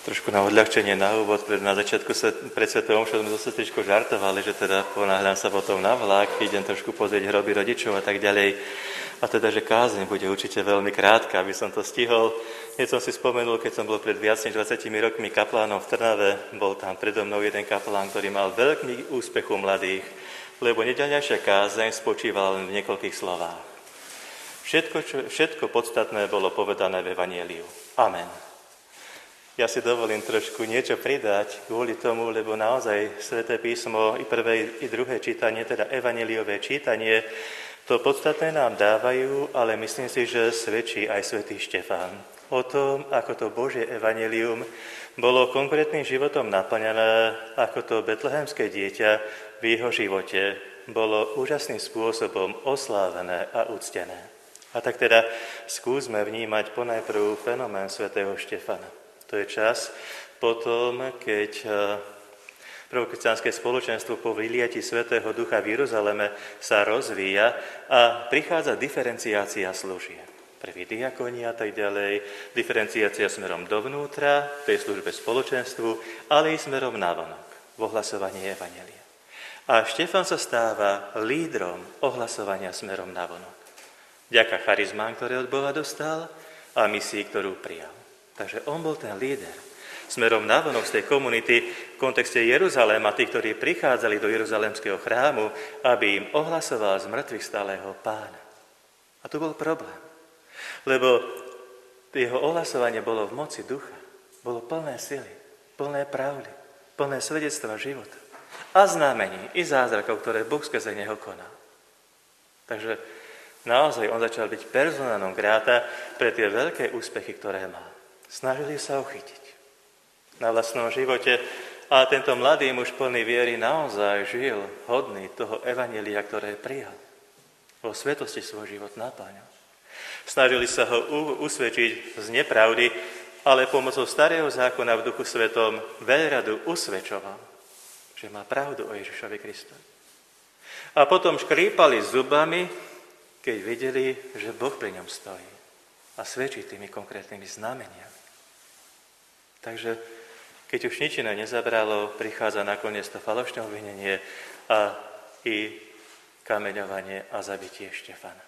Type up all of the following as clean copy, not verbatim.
Trošku na odľahčenie na úvod, na začiatku pred svetou omšou sme so sestričkou žartovali, že teda ponáhľam sa potom na vlak, idem trošku pozrieť hroby rodičov a tak ďalej. A teda, že kázeň bude určite veľmi krátka, aby som to stihol. Hneď som si spomenul, keď som bol pred viac než 20 rokmi kaplánom v Trnave, bol tam predo mnou jeden kaplán, ktorý mal veľký úspech u mladých, lebo nedeľnejšia kázeň spočívala len v niekoľkých slovách. Všetko podstatné bolo povedané v Evanjeliu. Amen. Ja si dovolím trošku niečo pridať kvôli tomu, lebo naozaj Sväté písmo i prvé, i druhé čítanie, teda evanjeliové čítanie, to podstatné nám dávajú, ale myslím si, že svedčí aj svätý Štefán o tom, ako to Božie evanjelium bolo konkrétnym životom naplnené, ako to betlehemské dieťa v jeho živote bolo úžasným spôsobom oslávené a uctené. A tak teda skúsme vnímať ponajprv fenomén svätého Štefana. To je čas potom, keď prvokresťanské spoločenstvo po vyliati Svätého Ducha v Jeruzaleme sa rozvíja a prichádza diferenciácia služieb. Prvý diakoni a tak ďalej, diferenciácia smerom dovnútra, tej službe spoločenstvu, ale i smerom navonok, v ohlasovaní evanjelia. A Štefan sa stáva lídrom ohlasovania smerom navonok. Vďaka charizmám, ktoré od Boha dostal a misii, ktorú prijal. Takže on bol ten líder. Smerom navonok z tej komunity v kontexte Jeruzaléma, tí, ktorí prichádzali do Jeruzalemského chrámu, aby im ohlasoval z mŕtvych stálého Pána. A tu bol problém. Lebo jeho ohlasovanie bolo v moci ducha. Bolo plné sily, plné pravdy, plné svedectva života. A znamení, i zázrakov, ktoré Boh skrze neho konal. Takže naozaj on začal byť persona non grata pre tie veľké úspechy, ktoré mal. Snažili sa ho chytiť na vlastnom živote a tento mladý muž plný viery naozaj žil hodný toho evanjelia, ktoré prijal. Vo svetosti svoj život naplňal. Snažili sa ho usvedčiť z nepravdy, ale pomocou starého zákona v Duchu Svetom veľradu usvedčoval, že má pravdu o Ježišovi Kristovi. A potom škrípali zubami, keď videli, že Boh pri ňom stojí a svedčí tými konkrétnymi znameniami. Takže keď už nič iné nezabralo, prichádza nakoniec to falošné obvinenie a i kameňovanie a zabitie Štefana.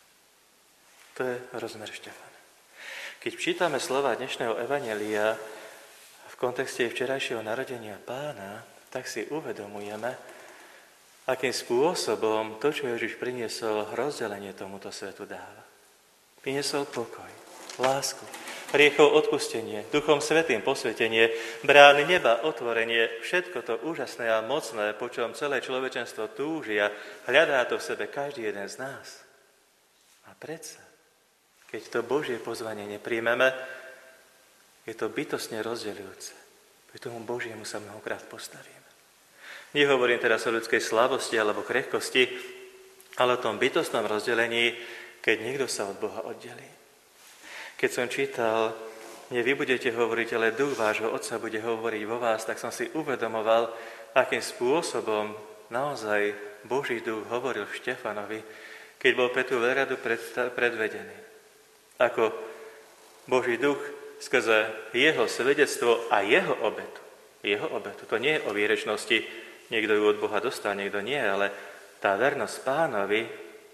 To je rozmer Štefana. Keď čítame slova dnešného evanjelia v kontexte včerajšieho narodenia Pána, tak si uvedomujeme, akým spôsobom to, čo Ježiš priniesol, rozdelenie tomuto svetu dáva. Priniesol pokoj, lásku, hriechov odpustenie, Duchom Svätým posvetenie, brány neba, otvorenie, všetko to úžasné a mocné, po čom celé človečenstvo túži a hľadá to v sebe každý jeden z nás. A predsa, keď to Božie pozvanie nepríjmeme, je to bytostne rozdeľujúce. Pri tomu Božiemu sa mnohokrát postavíme. Nehovorím teraz o ľudskej slabosti alebo krehkosti, ale o tom bytostnom rozdelení, keď niekto sa od Boha oddelí. Keď som čítal, nie vy budete hovoriť, ale duch vášho Otca bude hovoriť vo vás, tak som si uvedomoval, akým spôsobom naozaj Boží duch hovoril v Štefanovi, keď bol pre tú veľradu predvedený. Ako Boží duch skrze jeho svedectvo a jeho obetu. Jeho obetu. To nie je o výrečnosti, niekto ju od Boha dostal, niekto nie, ale tá vernosť Pánovi,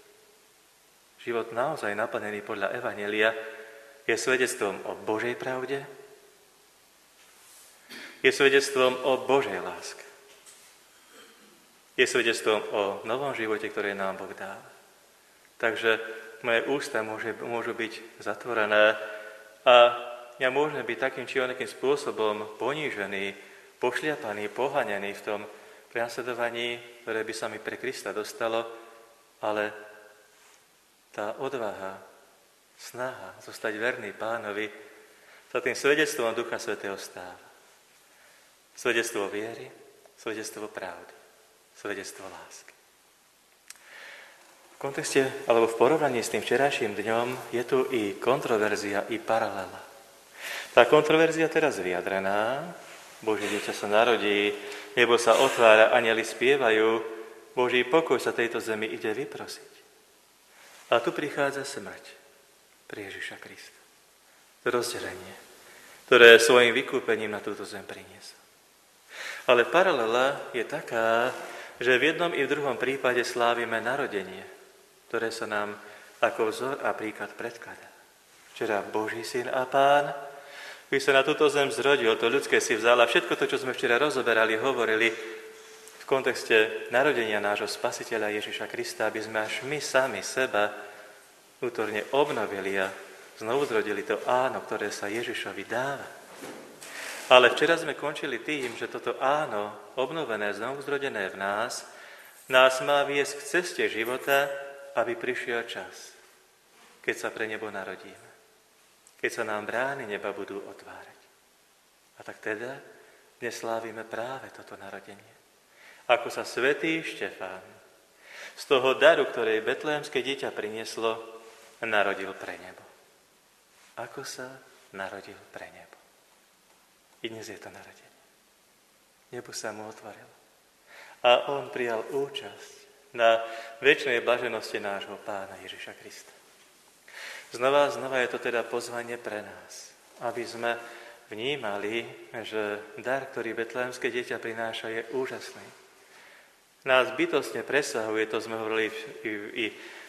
život naozaj naplnený podľa evanjelia, je svedectvom o Božej pravde, je svedectvom o Božej láske. Je svedectvom o novom živote, ktoré nám Boh dáva. Takže moje ústa môžu byť zatvorené a ja môžem byť takým či onakým spôsobom ponížený, pošliapaný, pohanený v tom prenasledovaní, ktoré by sa mi pre Krista dostalo, ale tá odvaha, snaha zostať verný Pánovi sa tým svedectvom Ducha Svätého stáva. Svedectvo viery, svedectvo pravdy, svedectvo lásky. V kontexte, alebo v porovnaní s tým včerajším dňom je tu i kontroverzia, i paralela. Tá kontroverzia teraz vyjadrená, Božie dieťa sa narodí, nebo sa otvára, anjeli spievajú, Boží pokoj sa tejto zemi ide vyprosiť. A tu prichádza smrť pri Ježiša Krista. To rozdelenie. ktoré svojim vykúpením na túto zem priniesol. Ale paralela je taká, že v jednom i v druhom prípade slávime narodenie, ktoré sa nám ako vzor a príklad predkladá. Včera Boží syn a Pán, ktorý sa na túto zem zrodil, to ľudské si vzal a všetko to, čo sme včera rozoberali, hovorili v kontexte narodenia nášho Spasiteľa Ježiša Krista, aby sme až my sami seba útorne obnovili a znovu zrodili to áno, ktoré sa Ježišovi dáva. Ale včera sme končili tým, že toto áno, obnovené, znovu zrodené v nás má viesť k ceste života, aby prišiel čas, keď sa pre nebo narodíme. Keď sa nám brány neba budú otvárať. A tak teda dnes slávime práve toto narodenie. Ako sa svätý Štefán z toho daru, ktoré betlémske dieťa prinieslo, narodil pre nebo. Ako sa narodil pre nebo. I dnes je to narodenie. Nebo sa mu otvorilo. A on prijal účasť na večnej blaženosti nášho Pána Ježiša Krista. Znova je to teda pozvanie pre nás, aby sme vnímali, že dar, ktorý betlémske dieťa prináša, je úžasný. Nás bytostne presahuje, to sme hovorili i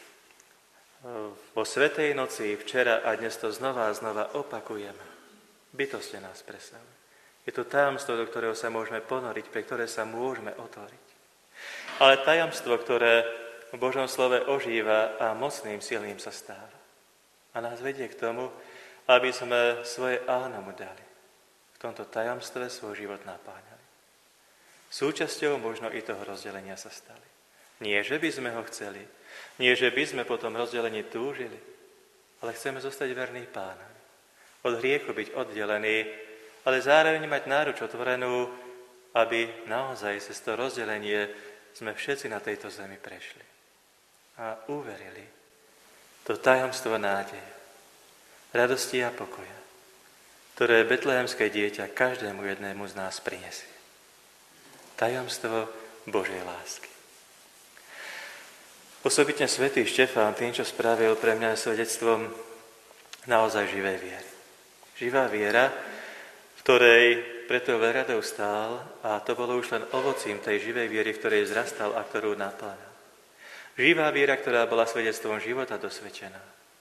vo Svätej noci, včera a dnes to znova opakujeme. Bytostne nás presahuje. Je to tajomstvo, do ktorého sa môžeme ponoriť, pre ktoré sa môžeme otvoriť. Ale tajomstvo, ktoré v Božom slove ožíva a mocným, silným sa stáva. A nás vedie k tomu, aby sme svoje áno mu dali. V tomto tajomstve svoj život napáňali. Súčasťou možno i toho rozdelenia sa stali. Nie, že by sme ho chceli, nie, že by sme po tom rozdelení túžili, ale chceme zostať verní Pánovi. Od hriechu byť oddelení, ale zároveň mať náruč otvorenú, aby naozaj cez to rozdelenie sme všetci na tejto zemi prešli. A uverili to tajomstvo nádeje, radosti a pokoja, ktoré betlehemské dieťa každému jednému z nás prinesie. Tajomstvo Božej lásky. Osobitne svätý Štefán tým, čo spravil pre mňa svedectvom naozaj živej viery. Živá viera, v ktorej preto veľradou stál a to bolo už len ovocím tej živej viery, v ktorej vzrastal a ktorú naplňal. Živá viera, ktorá bola svedectvom života dosvedčená.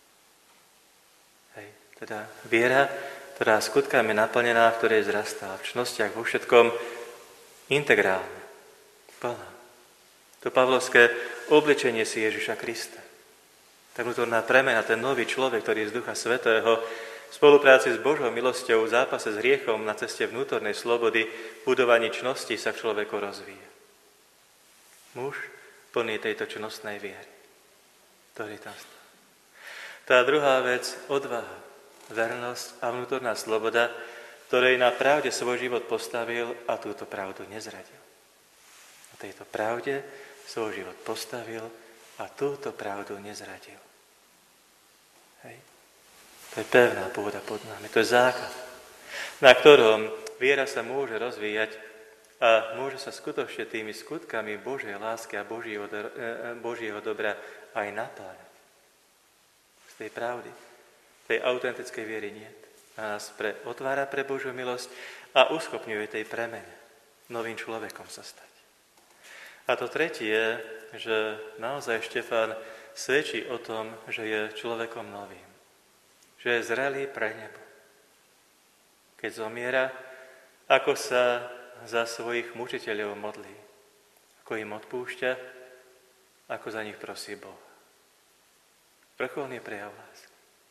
Teda viera, ktorá skutkami naplnená, v ktorej vzrastá v čnostiach, vo všetkom integrálne, plná. To pavlovské oblečenie si Ježiša Krista. Tá vnútorná premena, ten nový človek, ktorý je z Ducha Svätého, v spolupráci s Božou milosťou, v zápase s hriechom na ceste vnútornej slobody, budovaní čnosti sa v človeku rozvíja. Muž plný tejto čnostnej viery, ktorý tam stá. Tá druhá vec, odvaha, vernosť a vnútorná sloboda, ktorej na pravde svoj život postavil a túto pravdu nezradil. Na tejto pravde svoj život postavil a túto pravdu nezradil. Hej. To je pevná pôda pod nami, to je základ, na ktorom viera sa môže rozvíjať a môže sa skutočne tými skutkami Božej lásky a Božieho dobra aj napájať. Z tej pravdy, tej autentickej viery niet. Nás otvára pre Božiu milosť a uschopňuje tej premene. Novým človekom sa stať. A to tretie je, že naozaj Štefán svedčí o tom, že je človekom novým. Že je zrelý pre nebo. Keď zomiera, ako sa za svojich mučiteľov modlí. Ako im odpúšťa, ako za nich prosí Boha. Vrcholný prejav lásky.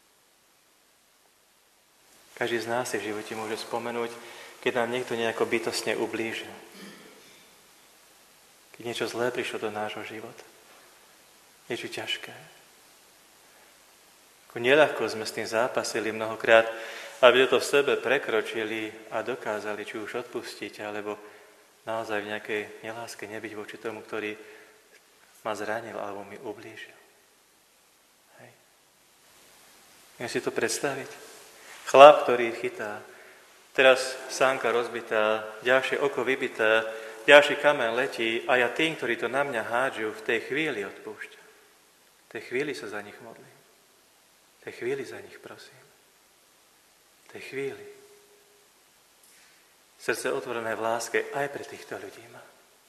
Každý z nás si v živote môže spomenúť, keď nám niekto nejako bytostne ublížil. Keď niečo zlé prišlo do nášho života. Niečo ťažké. Ako neľahko sme s tým zápasili mnohokrát, aby to v sebe prekročili a dokázali či už odpustiť, alebo naozaj v nejakej neláske nebyť voči tomu, ktorý ma zranil alebo mi ublížil. Hej. Môžem si to predstaviť? Chlap, ktorý chytá, teraz sánka rozbitá, ďalšie oko vybité, ďalší kameň letí a ja tým, ktorí to na mňa hádžu, v tej chvíli odpúšťam. V tej chvíli sa za nich modlím. V tej chvíli za nich prosím. V tej chvíli Srdce otvorené v láske aj pre týchto ľudí má.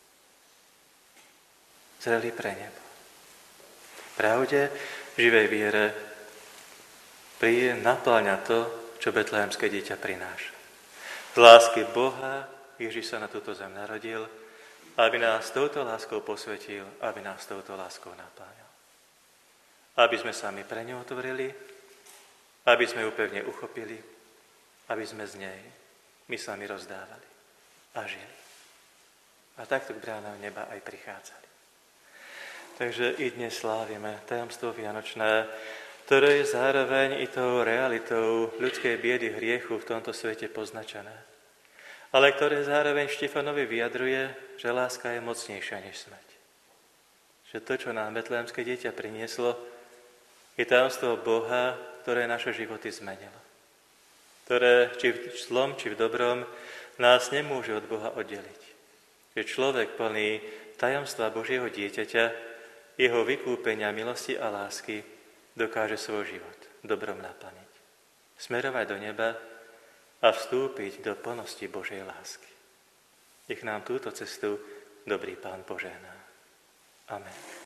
Zreli pre nebo. Pravde, živej viere príde naplňa to, čo betlehemské dieťa prináša. Z lásky Boha Ježiš sa na túto zem narodil, aby nás touto láskou posvetil, aby nás touto láskou napáňal. Aby sme sami pre ňu otvorili, aby sme ju pevne uchopili, aby sme z nej my sami rozdávali a žili. A takto k bránam neba aj prichádzali. Takže i dnes slávime tajomstvo vianočné, ktoré je zároveň i tou realitou ľudskej biedy hriechu v tomto svete poznačené. Ale ktoré zároveň Štefanovi vyjadruje, že láska je mocnejšia než smrť. Že to, čo nám betlehemské dieťa prinieslo, je tajomstvo Boha, ktoré naše životy zmenilo. Ktoré, či v zlom, či v dobrom, nás nemôže od Boha oddeliť. Že človek plný tajomstva Božieho dieťaťa, jeho vykúpenia, milosti a lásky, dokáže svoj život dobrom naplniť. Smerovať do neba a vstúpiť do plnosti Božej lásky. Nech nám túto cestu dobrý Pán požehná. Amen.